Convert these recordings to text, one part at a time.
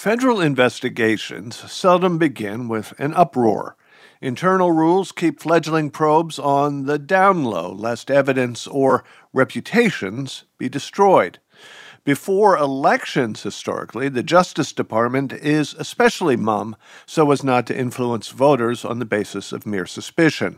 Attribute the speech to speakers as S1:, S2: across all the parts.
S1: Federal investigations seldom begin with an uproar. Internal rules keep fledgling probes on the down low, lest evidence or reputations be destroyed. Before elections, historically, the Justice Department is especially mum so as not to influence voters on the basis of mere suspicion.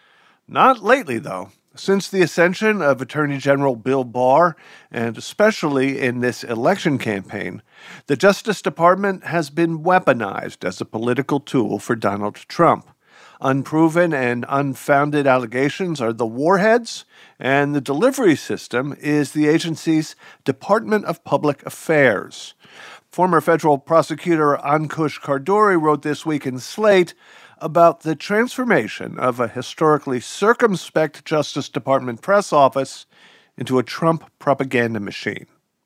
S1: Not lately, though. Since the ascension of Attorney General Bill Barr, and especially in this election campaign, the Justice Department has been weaponized as a political tool for Donald Trump. Unproven and unfounded allegations are the warheads, and the delivery system is the agency's Department of Public Affairs. Former federal prosecutor Ankush Khardori wrote this week in Slate about the transformation of a historically circumspect Justice Department press office into a Trump propaganda machine.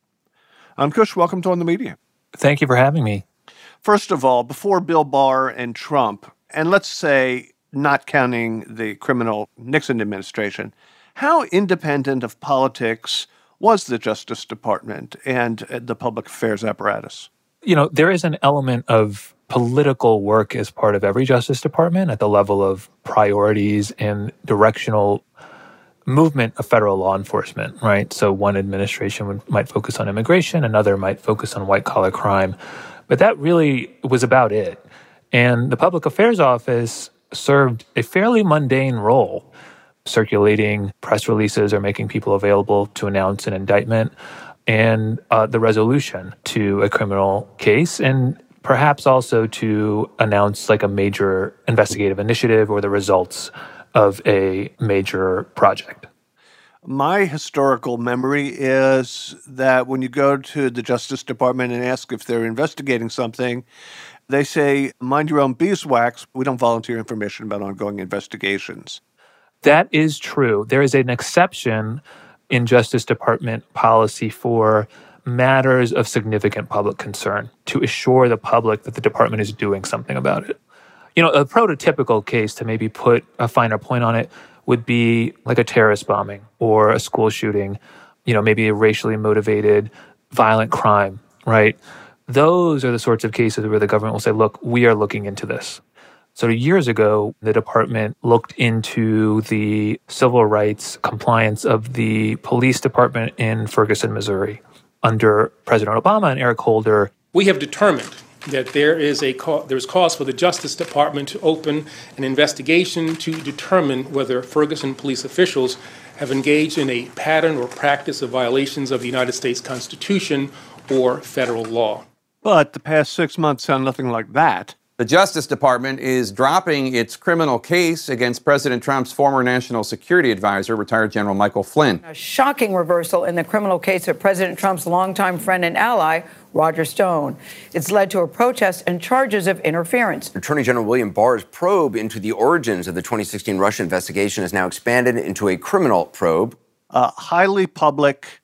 S1: Ankush, welcome to On the Media.
S2: Thank you for having me.
S1: First of all, before Bill Barr and Trump, and let's say not counting the criminal Nixon administration, how independent of politics was the Justice Department and the public affairs apparatus?
S2: You know, there is an element of political work as part of every Justice Department at the level of priorities and directional movement of federal law enforcement, right? So one administration might focus on immigration, another might focus on white-collar crime. But that really was about it. And the Public Affairs Office served a fairly mundane role, circulating press releases or making people available to announce an indictment and the resolution to a criminal case, and perhaps also to announce like a major investigative initiative or the results of a major project.
S1: My historical memory is that when you go to the Justice Department and ask if they're investigating something, they say, mind your own beeswax. We don't volunteer information about ongoing investigations.
S2: That is true. There is an exception in Justice Department policy for matters of significant public concern to assure the public that the department is doing something about it. You know, a prototypical case, to maybe put a finer point on it, would be like a terrorist bombing or a school shooting, you know, maybe a racially motivated violent crime, right? Those are the sorts of cases where the government will say, look, we are looking into this. So years ago, the department looked into the civil rights compliance of the police department in Ferguson, Missouri. Under President Obama and Eric Holder,
S3: we have determined that there's cause for the Justice Department to open an investigation to determine whether Ferguson police officials have engaged in a pattern or practice of violations of the United States Constitution or federal law.
S1: But the past 6 months sound nothing like that.
S4: The Justice Department is dropping its criminal case against President Trump's former national security advisor, retired General Michael Flynn.
S5: A shocking reversal in the criminal case of President Trump's longtime friend and ally, Roger Stone. It's led to a protest and charges of interference.
S6: Attorney General William Barr's probe into the origins of the 2016 Russia investigation has now expanded into a criminal probe.
S1: Highly public,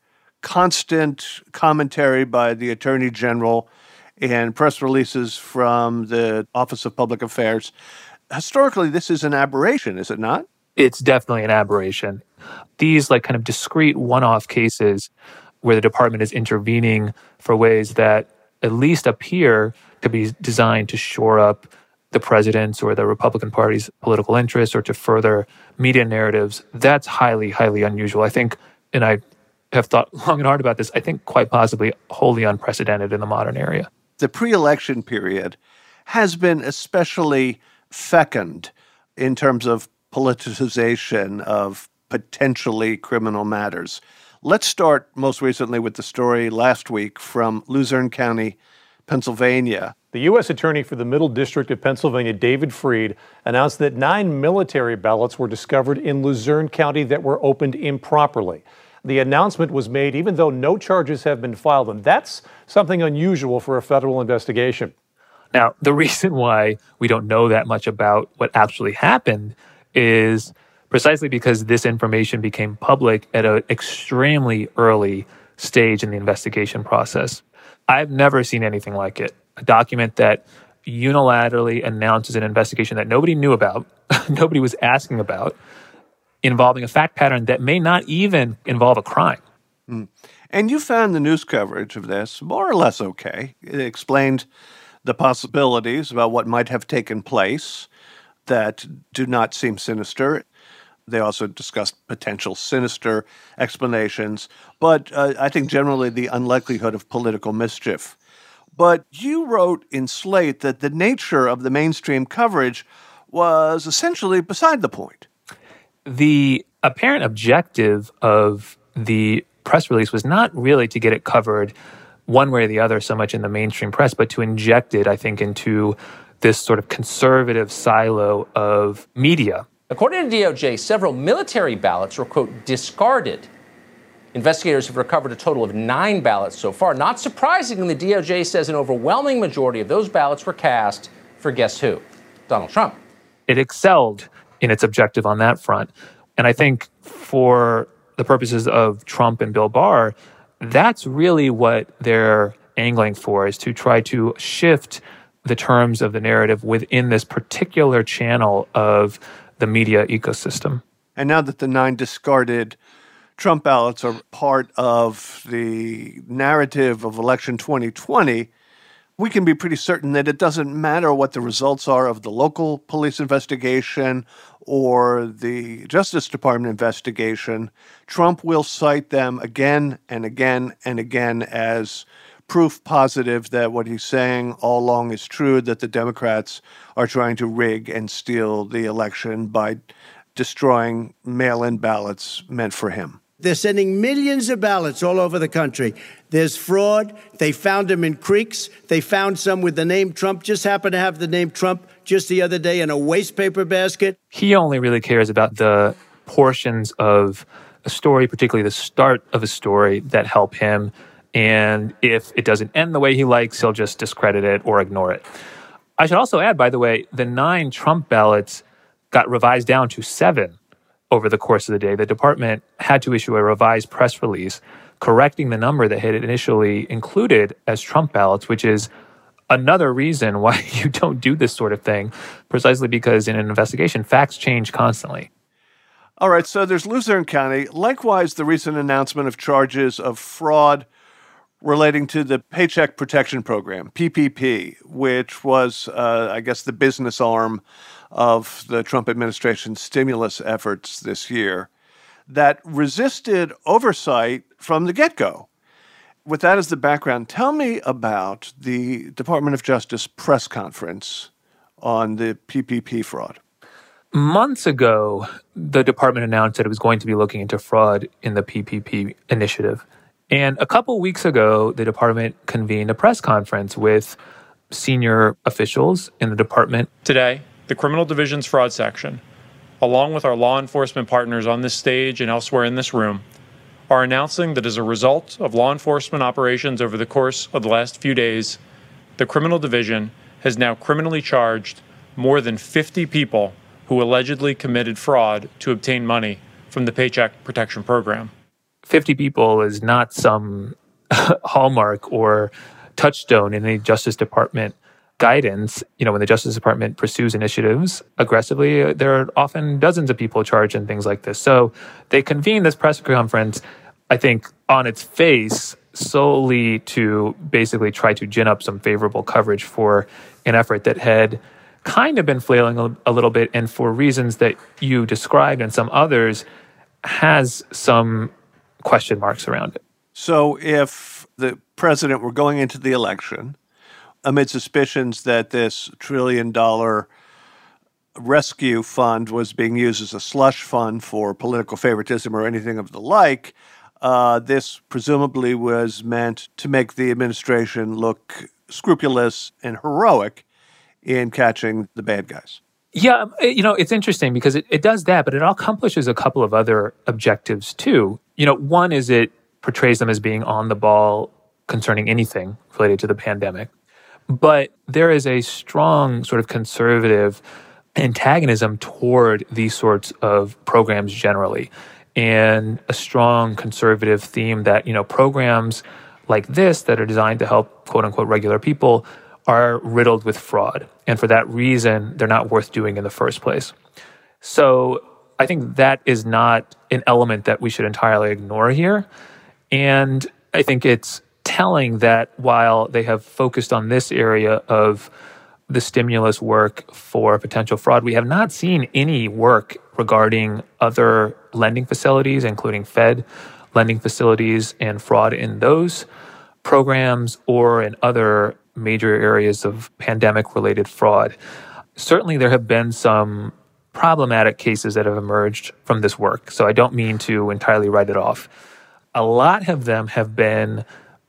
S1: constant commentary by the Attorney General and press releases from the Office of Public Affairs. Historically, this is an aberration, is it not?
S2: It's definitely an aberration. These like kind of discrete one-off cases where the department is intervening for ways that at least appear to be designed to shore up the president's or the Republican Party's political interests or to further media narratives, that's highly, highly unusual. I think, and I have thought long and hard about this, I think quite possibly wholly unprecedented in the modern era.
S1: The pre-election period has been especially fecund in terms of politicization of potentially criminal matters. Let's start most recently with the story last week from Luzerne County, Pennsylvania.
S7: The U.S. Attorney for the Middle District of Pennsylvania, David Freed, announced that 9 military ballots were discovered in Luzerne County that were opened improperly. The announcement was made even though no charges have been filed, and that's something unusual for a federal investigation.
S2: Now, the reason why we don't know that much about what actually happened is precisely because this information became public at an extremely early stage in the investigation process. I've never seen anything like it. A document that unilaterally announces an investigation that nobody knew about, nobody was asking about, involving a fact pattern that may not even involve a crime.
S1: And you found the news coverage of this more or less okay. It explained the possibilities about what might have taken place that do not seem sinister. They also discussed potential sinister explanations, but I think generally the unlikelihood of political mischief. But you wrote in Slate that the nature of the mainstream coverage was essentially beside the point.
S2: The apparent objective of the press release was not really to get it covered one way or the other so much in the mainstream press, but to inject it, I think, into this sort of conservative silo of media.
S8: According to DOJ, several military ballots were, quote, discarded. Investigators have recovered a total of 9 ballots so far. Not surprisingly, the DOJ says an overwhelming majority of those ballots were cast for guess who? Donald Trump.
S2: It excelled in its objective on that front. And I think for the purposes of Trump and Bill Barr, that's really what they're angling for, is to try to shift the terms of the narrative within this particular channel of the media ecosystem.
S1: And now that the 9 discarded Trump ballots are part of the narrative of election 2020, we can be pretty certain that it doesn't matter what the results are of the local police investigation or the Justice Department investigation. Trump will cite them again and again and again as proof positive that what he's saying all along is true, that the Democrats are trying to rig and steal the election by destroying mail-in ballots meant for him.
S9: They're sending millions of ballots all over the country. There's fraud. They found them in creeks. They found some with the name Trump, just happened to have the name Trump just the other day in a wastepaper basket.
S2: He only really cares about the portions of a story, particularly the start of a story, that help him. And if it doesn't end the way he likes, he'll just discredit it or ignore it. I should also add, by the way, the 9 Trump ballots got revised down to 7 over the course of the day. The department had to issue a revised press release correcting the number that had initially included as Trump ballots, which is another reason why you don't do this sort of thing, precisely because in an investigation, facts change constantly.
S1: All right, so there's Luzerne County. Likewise, the recent announcement of charges of fraud relating to the Paycheck Protection Program, PPP, which was, I guess, the business arm of the Trump administration's stimulus efforts this year, that resisted oversight from the get-go. With that as the background, tell me about the Department of Justice press conference on the PPP fraud.
S2: Months ago, the department announced that it was going to be looking into fraud in the PPP initiative. And a couple weeks ago, the department convened a press conference with senior officials in the department.
S10: Today, the Criminal Division's Fraud Section, along with our law enforcement partners on this stage and elsewhere in this room, are announcing that as a result of law enforcement operations over the course of the last few days, the Criminal Division has now criminally charged more than 50 people who allegedly committed fraud to obtain money from the Paycheck Protection Program.
S2: 50 people is not some hallmark or touchstone in the Justice Department guidance. You know, when the Justice Department pursues initiatives aggressively, there are often dozens of people charged in things like this. So they convened this press conference, I think, on its face, solely to basically try to gin up some favorable coverage for an effort that had kind of been flailing a little bit, and for reasons that you described and some others, has some question marks around it.
S1: So if the president were going into the election amid suspicions that this $1 trillion rescue fund was being used as a slush fund for political favoritism or anything of the like, this presumably was meant to make the administration look scrupulous and heroic in catching the bad guys.
S2: Yeah, you know, it's interesting because it does that, but it accomplishes a couple of other objectives too. You know, one is it portrays them as being on the ball concerning anything related to the pandemic. But there is a strong sort of conservative antagonism toward these sorts of programs generally, and a strong conservative theme that, you know, programs like this that are designed to help quote unquote regular people are riddled with fraud. And for that reason, they're not worth doing in the first place. So I think that is not an element that we should entirely ignore here. And I think it's telling that while they have focused on this area of the stimulus work for potential fraud, we have not seen any work regarding other lending facilities, including Fed lending facilities and fraud in those programs or in other major areas of pandemic-related fraud. Certainly, there have been some problematic cases that have emerged from this work, so I don't mean to entirely write it off. A lot of them have been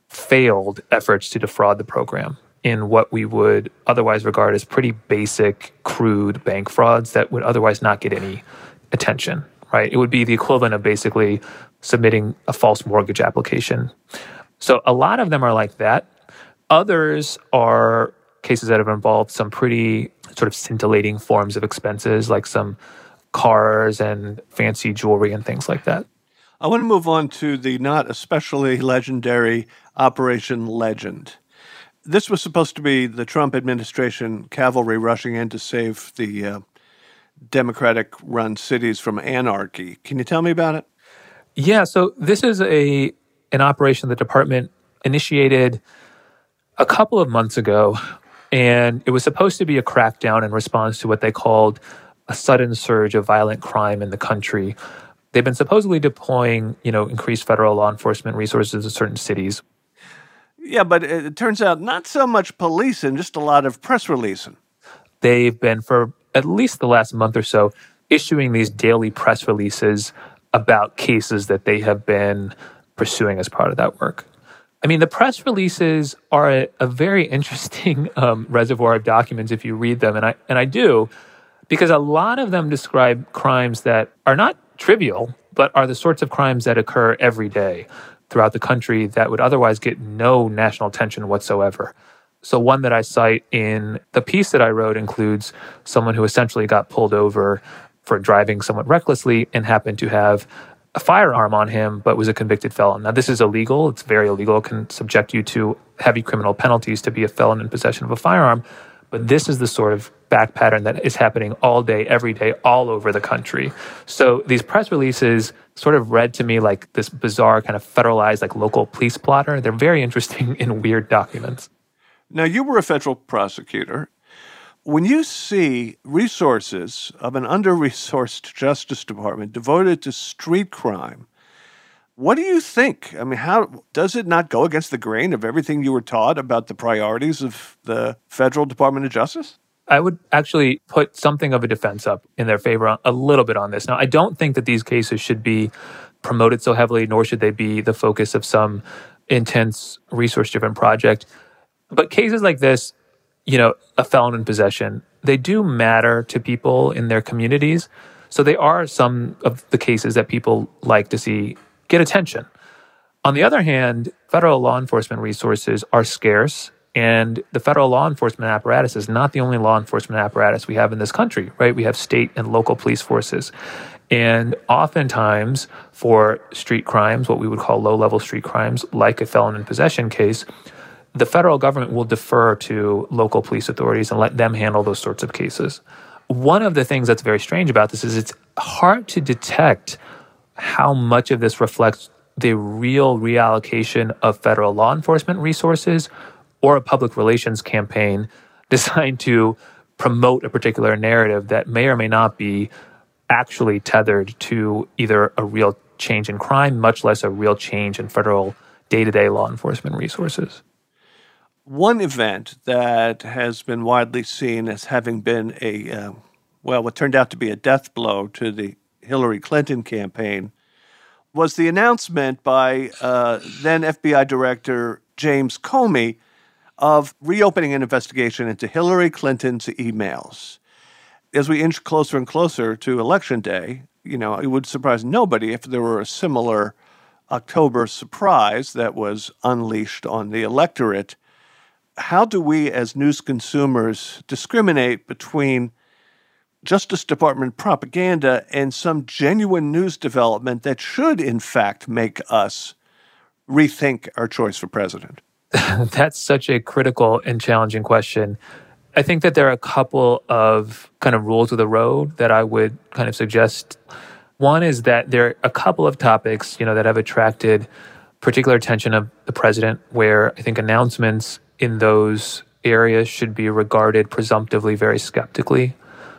S2: failed efforts to defraud the program in what we would otherwise regard as pretty basic, crude bank frauds that would otherwise not get any attention, right? It would be the equivalent of basically submitting a false mortgage application. So a lot of them are like that. Others are cases that have involved some pretty sort of scintillating forms of expenses, like some cars and fancy jewelry and things like that.
S1: I want to move on to the not especially legendary Operation Legend. This was supposed to be the Trump administration cavalry rushing in to save the Democratic-run cities from anarchy. Can you tell me about it?
S2: Yeah, so this is an operation the department initiated a couple of months ago, and it was supposed to be a crackdown in response to what they called a sudden surge of violent crime in the country. They've been supposedly deploying, increased federal law enforcement resources to certain cities.
S1: Yeah, but it turns out not so much policing, just a lot of press releasing.
S2: They've been, for at least the last month or so, issuing these daily press releases about cases that they have been pursuing as part of that work. I mean, the press releases are a very interesting reservoir of documents if you read them, and I do, because a lot of them describe crimes that are not trivial, but are the sorts of crimes that occur every day throughout the country that would otherwise get no national attention whatsoever. So one that I cite in the piece that I wrote includes someone who essentially got pulled over for driving somewhat recklessly and happened to have a firearm on him, but was a convicted felon. Now, this is illegal. It's very illegal. It can subject you to heavy criminal penalties to be a felon in possession of a firearm. But this is the sort of back pattern that is happening all day, every day, all over the country. So these press releases sort of read to me like this bizarre kind of federalized, like local police plotter. They're very interesting and weird documents.
S1: Now, you were a federal prosecutor. When you see resources of an under-resourced Justice Department devoted to street crime, what do you think? I mean, how does it not go against the grain of everything you were taught about the priorities of the Federal Department of Justice?
S2: I would actually put something of a defense up in their favor a little bit on this. Now, I don't think that these cases should be promoted so heavily, nor should they be the focus of some intense resource-driven project. But cases like this, a felon in possession, they do matter to people in their communities. So they are some of the cases that people like to see get attention. On the other hand, federal law enforcement resources are scarce, and the federal law enforcement apparatus is not the only law enforcement apparatus we have in this country, right? We have state and local police forces. And oftentimes for street crimes, what we would call low-level street crimes, like a felon in possession case, the federal government will defer to local police authorities and let them handle those sorts of cases. One of the things that's very strange about this is it's hard to detect how much of this reflects the real reallocation of federal law enforcement resources or a public relations campaign designed to promote a particular narrative that may or may not be actually tethered to either a real change in crime, much less a real change in federal day-to-day law enforcement resources.
S1: One event that has been widely seen as having been what turned out to be a death blow to the Hillary Clinton campaign was the announcement by then FBI Director James Comey of reopening an investigation into Hillary Clinton's emails. As we inch closer and closer to Election Day, it would surprise nobody if there were a similar October surprise that was unleashed on the electorate. How do we as news consumers discriminate between Justice Department propaganda and some genuine news development that should, in fact, make us rethink our choice for president?
S2: That's such a critical and challenging question. I think that there are a couple of kind of rules of the road that I would kind of suggest. One is that there are a couple of topics, that have attracted particular attention of the president, where I think announcements in those areas should be regarded presumptively very skeptically.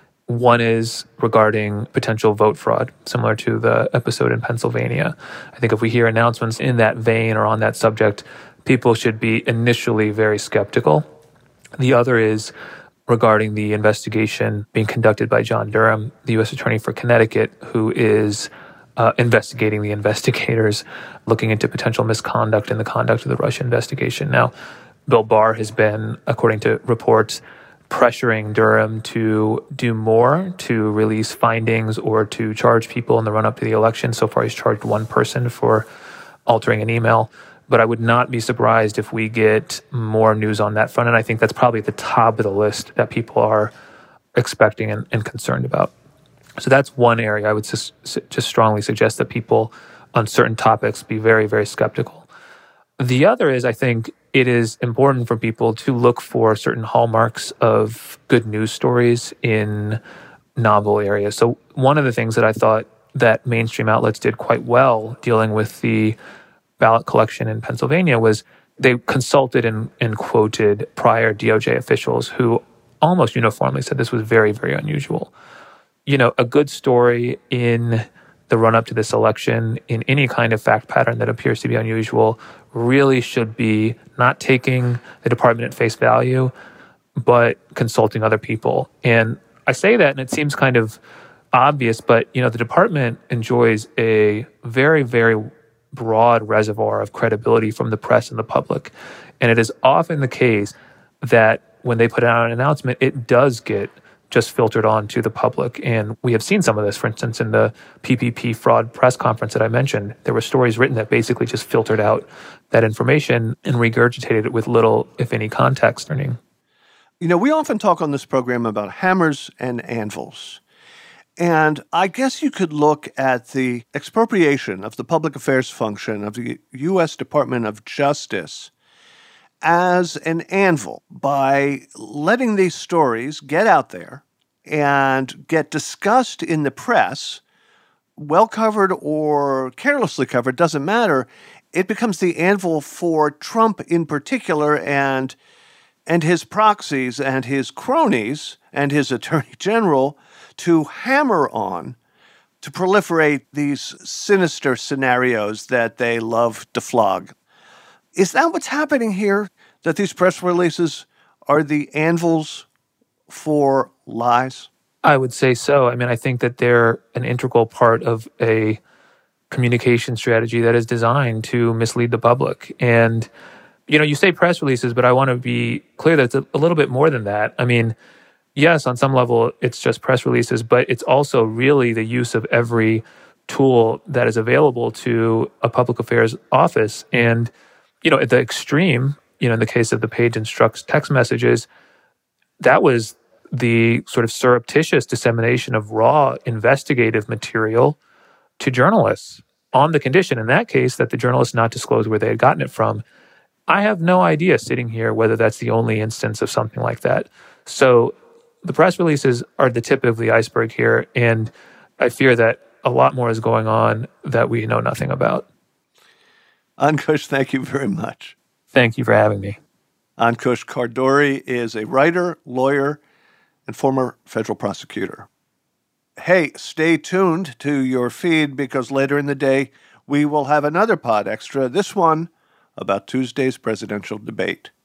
S2: One is regarding potential vote fraud, similar to the episode in Pennsylvania. I think if we hear announcements in that vein or on that subject, people should be initially very skeptical. The other is regarding the investigation being conducted by John Durham, the U.S. Attorney for Connecticut, who is investigating the investigators, looking into potential misconduct in the conduct of the Russia investigation. Now, Bill Barr has been, according to reports, pressuring Durham to do more, to release findings or to charge people in the run-up to the election. So far, he's charged one person for altering an email. But I would not be surprised if we get more news on that front. And I think that's probably at the top of the list that people are expecting and concerned about. So that's one area I would just strongly suggest that people on certain topics be very, very skeptical. The other is, I think it is important for people to look for certain hallmarks of good news stories in novel areas. So one of the things that I thought that mainstream outlets did quite well dealing with the ballot collection in Pennsylvania was they consulted and quoted prior DOJ officials who almost uniformly said this was very, very unusual. You know, a good story in the run-up to this election, in any kind of fact pattern that appears to be unusual, really should be not taking the department at face value, but consulting other people. And I say that, and it seems kind of obvious, but, you know, the department enjoys a very, very broad reservoir of credibility from the press and the public. And it is often the case that when they put out an announcement, it does get just filtered on to the public. And we have seen some of this, for instance, in the PPP fraud press conference that I mentioned. There were stories written that basically just filtered out that information and regurgitated it with little, if any, context.
S1: You know, we often talk on this program about hammers and anvils. And I guess you could look at the expropriation of the public affairs function of the U.S. Department of Justice as an anvil by letting these stories get out there and get discussed in the press, well covered or carelessly covered, doesn't matter. It becomes the anvil for Trump in particular and his proxies and his cronies and his attorney general to hammer on, to proliferate these sinister scenarios that they love to flog. Is that what's happening here? That these press releases are the anvils for lies?
S2: I would say so. I mean, I think that they're an integral part of a communication strategy that is designed to mislead the public. And, you know, you say press releases, but I want to be clear that it's a little bit more than that. I mean, yes, on some level, it's just press releases, but it's also really the use of every tool that is available to a public affairs office. And, you know, at the extreme, you know, in the case of the Page Instructs text messages, that was the sort of surreptitious dissemination of raw investigative material to journalists on the condition, in that case, that the journalists not disclose where they had gotten it from. I have no idea sitting here whether that's the only instance of something like that. So the press releases are the tip of the iceberg here, and I fear that a lot more is going on that we know nothing about.
S1: Ankush, thank you very much.
S2: Thank you for having me.
S1: Ankush Khardori is a writer, lawyer, and former federal prosecutor. Hey, stay tuned to your feed because later in the day, we will have another Pod Extra, this one about Tuesday's presidential debate.